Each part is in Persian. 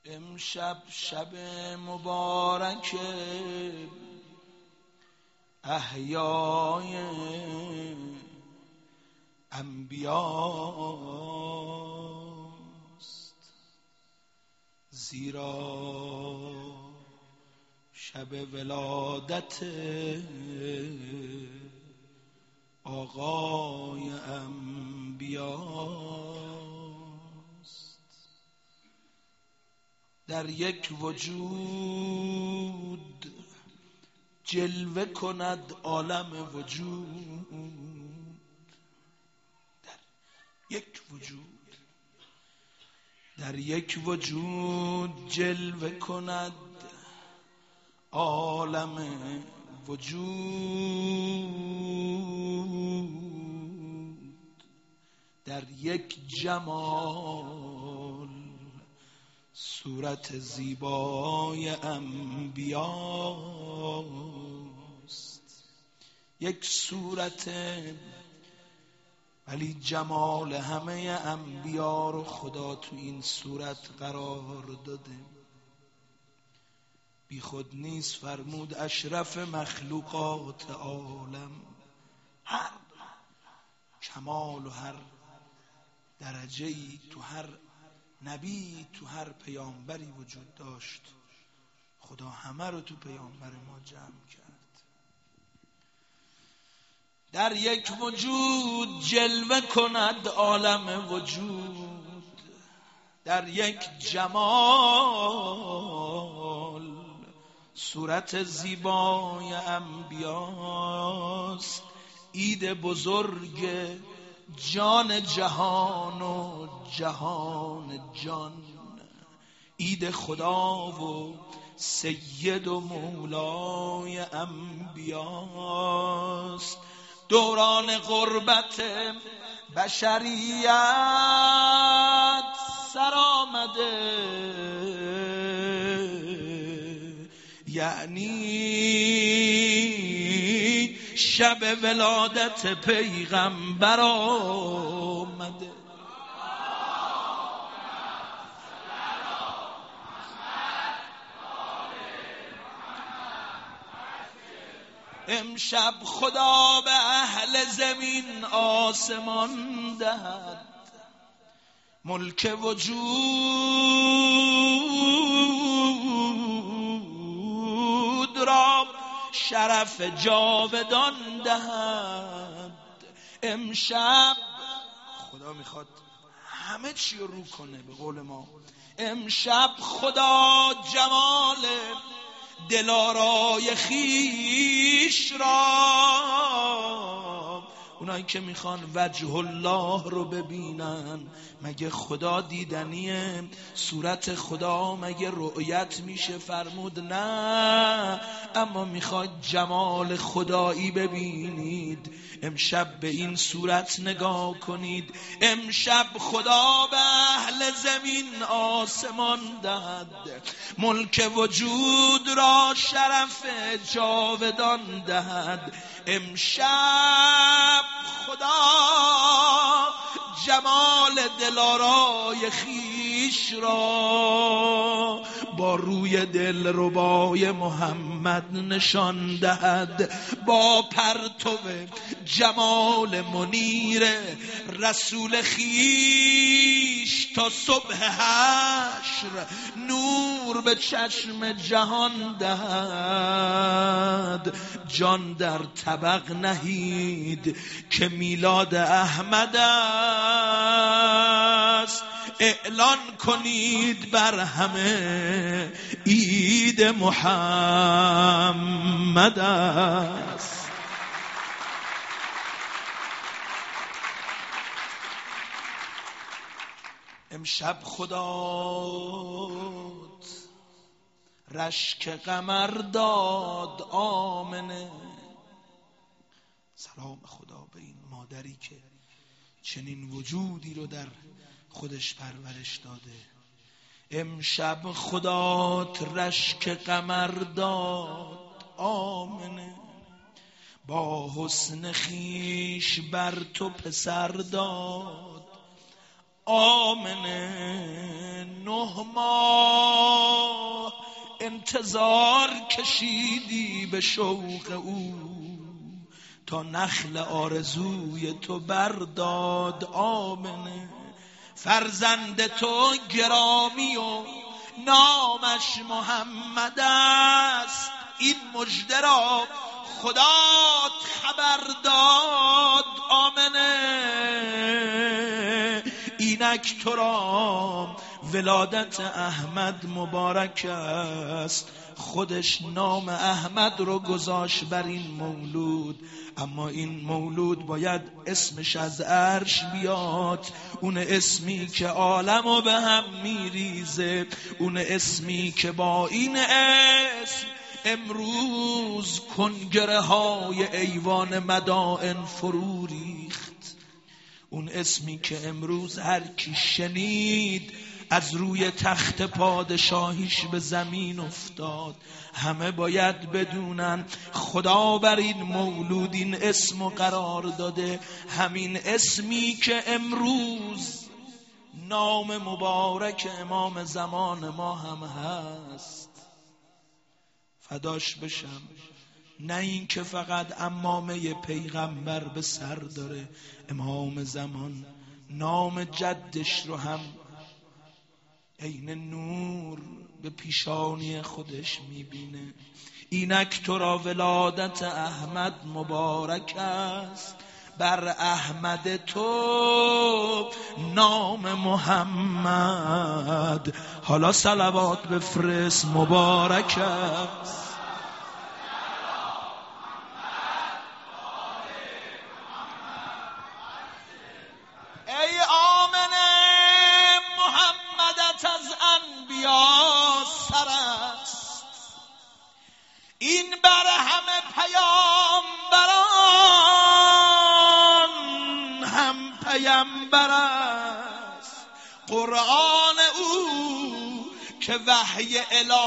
امشب شب مبارک احیای انبیاست، زیرا شب ولادت آقای انبیاست. در یک وجود جلوه کند عالم وجود، در یک وجود جلوه کند عالم وجود، در یک جمال صورت زیبای انبیاست. یک صورت ولی جمال همه انبیا رو خدا تو این صورت قرار داده. بی خود نیست فرمود اشرف مخلوقات عالم، هر کمال و هر درجه‌ای تو هر نبی تو هر پیامبری وجود داشت، خدا همه رو تو پیامبر ما جمع کرد. در یک وجود جلوه کند عالم وجود، در یک جمال صورت زیبای انبیاست. عید بزرگ جان جهان و جهان جان، عید خدا و سید و مولای انبیاست. دوران غربت بشریت سر آمده، یعنی شب ولادت پیغمبر آمده. امشب خدا به اهل زمین آسمان دهد، ملک وجود را شرف جاودان دهد. امشب خدا میخواد همه چی رو کنه. به قول ما امشب خدا جمال دلارای خیش را، اونایی که میخوان وجه الله رو ببینن، مگه خدا دیدنیه؟ صورت خدا مگه رؤیت میشه؟ فرمود نه، اما میخواد جمال خدایی ببینید، امشب به این صورت نگاه کنید. امشب خدا به اهل زمین آسمان دهد، ملک وجود را شرف جاودان دهد. امشب خدا جمال دلارای خیش را با روی دلربای محمد نشان دهد، با پرتو جمال منیر رسول خیش تا صبح حشر نور به چشم جهان دهد. جان در طبق نهید که میلاد احمد است، اعلان کنید بر همه عید محمد است. امشب خدا رشک قمر داد آمنه. سلام خدا به این مادری که چنین وجودی رو در خودش پرورش داده. امشب خدا رشک قمر داد آمنه، با حسن خیش بر تو پسر داد آمنه. 9 ماه انتظار کشیدی به شوق او، تا نخل آرزوی تو برداد آمنه. فرزند تو گرامی و نامش محمد است، این مژده را خدا خبر داد آمنه. اینک تو را ولادت احمد مبارک است، خودش نام احمد رو گذاشت بر این مولود، اما این مولود باید اسمش از عرش بیاد، اون اسمی که عالمو به هم میریزه، اون اسمی که با این اسم امروز کنگره های ایوان مدائن فرو ریخت، اون اسمی که امروز هر کی شنید از روی تخت پادشاهیش به زمین افتاد. همه باید بدونن خدا بر این مولود این اسمو قرار داده، همین اسمی که امروز نام مبارک امام زمان ما هم هست. فداش بشم، نه این که فقط عمامه پیغمبر به سر داره، امام زمان نام جدش رو هم عین نور به پیشانی خودش میبینه. اینک تو را ولادت احمد مبارک است، بر احمد تو نام محمد، حالا صلوات بفرست مبارک است. ای آمنه محمدت از انبیا سر است، این بر همه پیامبران هم پیامبر است. قرآن او که وحی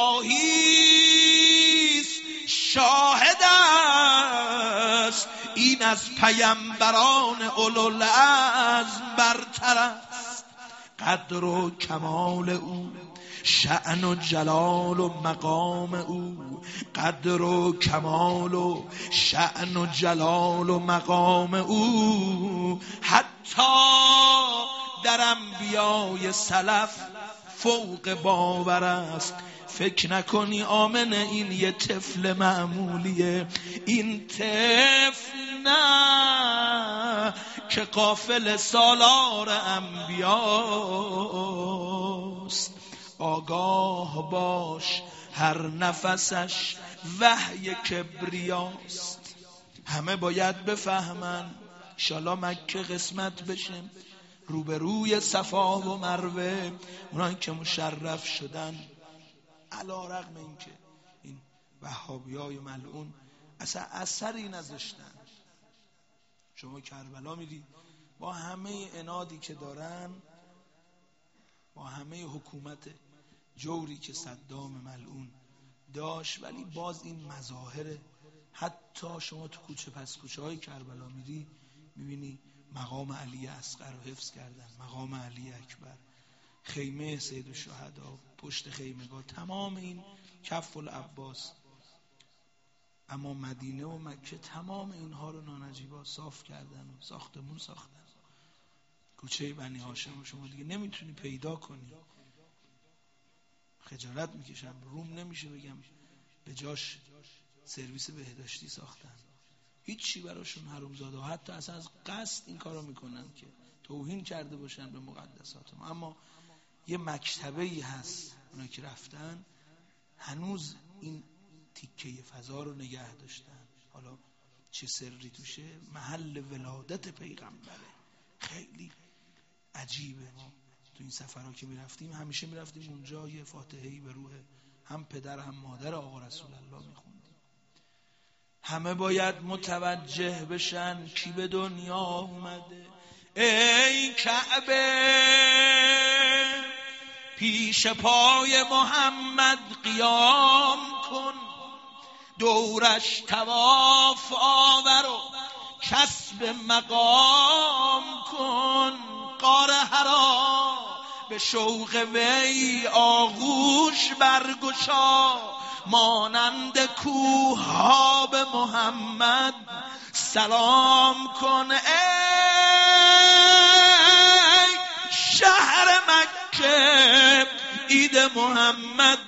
الهی است شاهد است، این از پیامبران اولوالعزم برتر است. قدر و کمال او، شأن و جلال و مقام او، قدر و کمال و شأن و جلال و مقام او حتی در انبیای سلف فوق باور است. فکر نکنی آمنه این یه طفل معمولیه، این طفل نه که قافل سالار انبیاست. آگاه باش هر نفسش وحی کبریاست. همه باید بفهمن، انشالله مکه قسمت بشیم روبروی صفا و مروه، اونایی که مشرف شدن، علی رغم این که این وهابیای ملعون اصلا اثری نذاشتن. شما کربلا میرید با همه عنادی که دارن، با همه حکومت جوری که صدام ملعون داشت، ولی باز این مظاهر، حتی شما تو کوچه پس کوچه های کربلا میری میبینی مقام علی اصغر رو حفظ کردن، مقام علی اکبر، خیمه سید الشهدا، پشت خیمگاه، تمام این کف العباس. اما مدینه و مکه تمام اینها رو نانجیبا صاف کردن و ساختمون ساختن. کوچه بنی هاشم شما دیگه نمیتونی پیدا کنی، خجالت میکشم، روم نمیشه بگم به جاش سرویس بهداشتی ساختن. هیچی براشون حرومزاده و حتی اصلا از قصد این کارو میکنن که توهین کرده باشن به مقدسات ما. اما یه مکتبه‌ای هست اونا که رفتن هنوز این تیکه فضا رو نگه داشتن. حالا چه سری توشه؟ محل ولادت پیغمبره. خیلی عجیبه. ما تو این سفرها که میرفتیم همیشه میرفتیم اونجا یه فاتحه‌ای به روح هم پدر هم مادر آقا رسول الله میخوندیم. همه باید متوجه بشن کی به دنیا اومده. ای کعبه پیش پای محمد قیام کن، دورش طواف آور و کسب مقام کن. غار حرا به شوق وی آغوش برگشا، مانند کوه ها به محمد سلام کن. ای شهر مکه عید محمد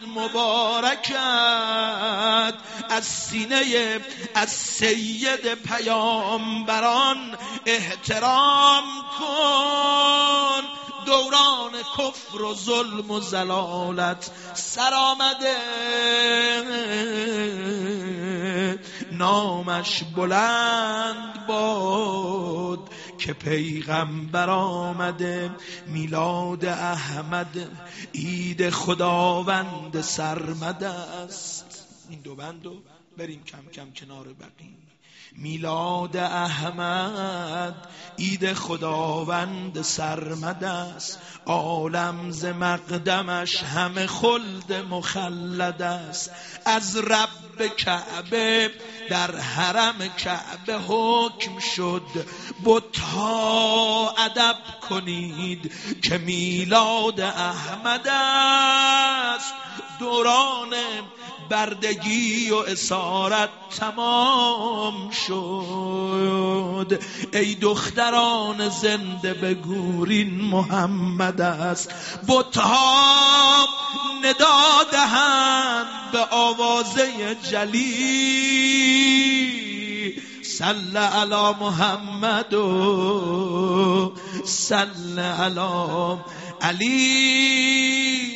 مبارکت، از سینه از سید پیامبران احترام کن. دوران کفر و ظلم و ضلالت سر آمده، نامش بلند باد که پیغمبر آمده. میلاد احمد عید خداوند سرمد است. این دو بندو بریم کم کم کنار بقیه. میلاد احمد عید خداوند سرمد است، عالم ز مقدمش همه خلد مخلد است. از رب کعبه در حرم کعبه حکم شد، بت‌ها ادب کنید که میلاد احمد است. دوران بردگی و اسارت تمام شد، ای دختران زنده بگورین محمد است. بت‌ها ندا دهند به آوازه جلی، صل علی محمد و صل علی علی.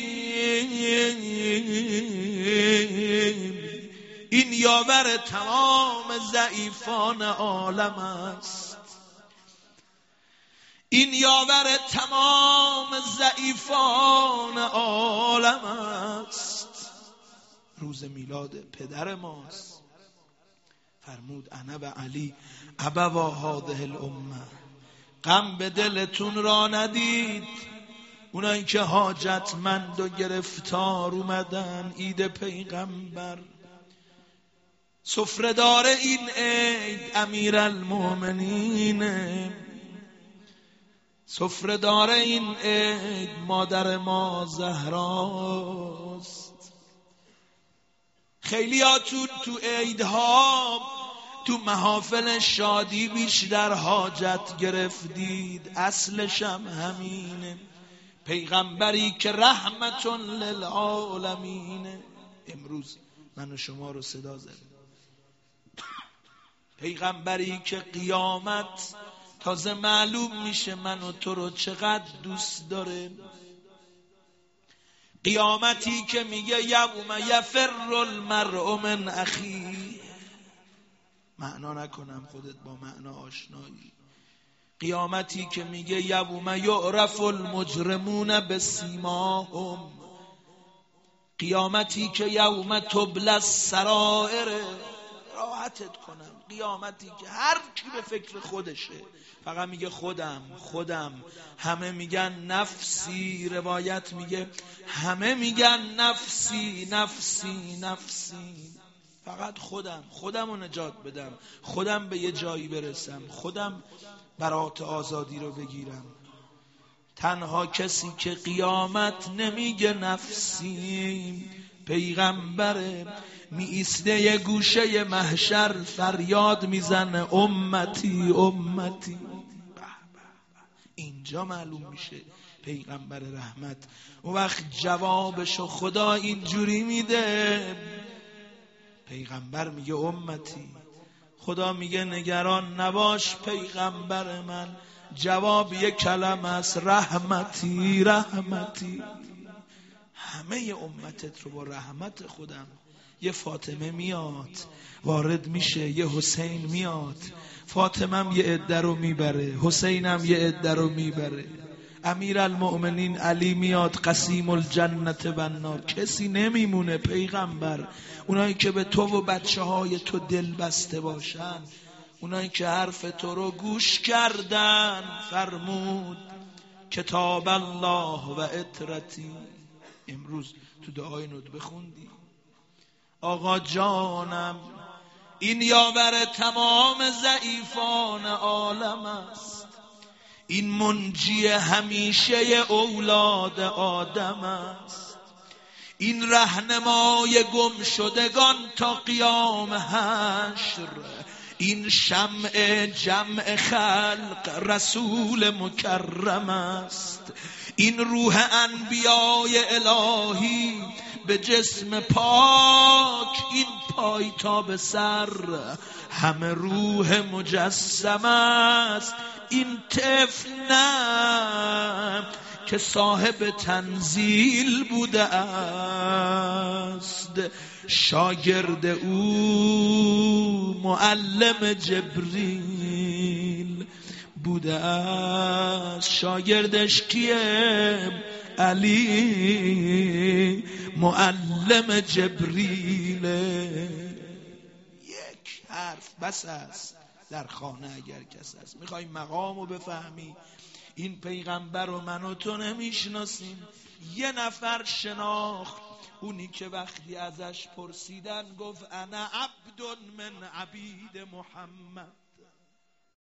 این یاور تمام ضعیفان عالم است، این یاور تمام ضعیفان عالم است. روز میلاد پدر ماست، فرمود انا و علی ابوا هذه الامه. غم به دلتون را ندید اونایی که حاجتمند و گرفتار اومدن عید پیغمبر. سفره‌دار این عید امیرالمومنین، سفره‌دار این عید مادر ما زهراست. خیلیاتون تو عیدها تو محافل شادی بیشتر حاجت گرفتید، اصلش هم همینه. پیغمبری که رحمت للعالمین امروز من و شما رو صدا زد. پیغمبری که قیامت تازه معلوم میشه من و تو رو چقدر دوست داره. قیامتی که میگه یوم یفر المرء من اخیه. معنا نکنم خودت با معنا آشنایی. قیامتی که میگه یوم یعرف المجرمون بسیماهم. قیامتی که یوم تبلی السرائر. راحتت کنم، قیامتی که هر کی به فکر خودشه فقط میگه خودم خودم. همه میگن نفسی، روایت میگه همه میگن نفسی نفسی نفسی. فقط خودم رو نجات بدم، خودم به یه جایی برسم، خودم برات آزادی رو بگیرم. تنها کسی که قیامت نمیگه نفسی پیغمبره. می ایسته یه گوشه محشر فریاد میزنه امتی امتی. اینجا معلوم میشه پیغمبر رحمت. اون وقت جوابشو خدا اینجوری میده، پیغمبر میگه امتی، خدا میگه نگران نباش پیغمبر من. جواب یک کلمه است، رحمتی رحمتی. همه امتت رو با رحمت خودم. یه فاطمه میاد وارد میشه، یه حسین میاد، فاطمه یه عده رو میبره، حسینم یه عده رو میبره. امیرالمؤمنین علی میاد، قسیم الجنت و النار. کسی نمیمونه پیغمبر. اونایی که به تو و بچه های تو دل بسته باشن، اونایی که حرف تو رو گوش کردن. فرمود کتاب الله و اطرتی. امروز تو دعای ندبه خوندی آقا جانم این یاور تمام ضعیفان عالم است، این منجی همیشه اولاد آدم است، این رهنمای گم شدگان تا قیام حشر، این شمع جمع خلق رسول مکرم است، این روح انبیای الهی به جسم پاک، این پای تا به سر همه روح مجسم است، این طفل نه که صاحب تنزیل بوده است، شاگرد او معلم جبریل بوده است. شاگردش کیه؟ علی معلم جبریله. یک حرف بس است در خانه اگر کس است. میخوای مقامو بفهمی؟ این پیغمبر رو من و تو نمیشناسیم. یه نفر شناخت، اونی که وقتی ازش پرسیدن گفت انا عبد من عبید محمد.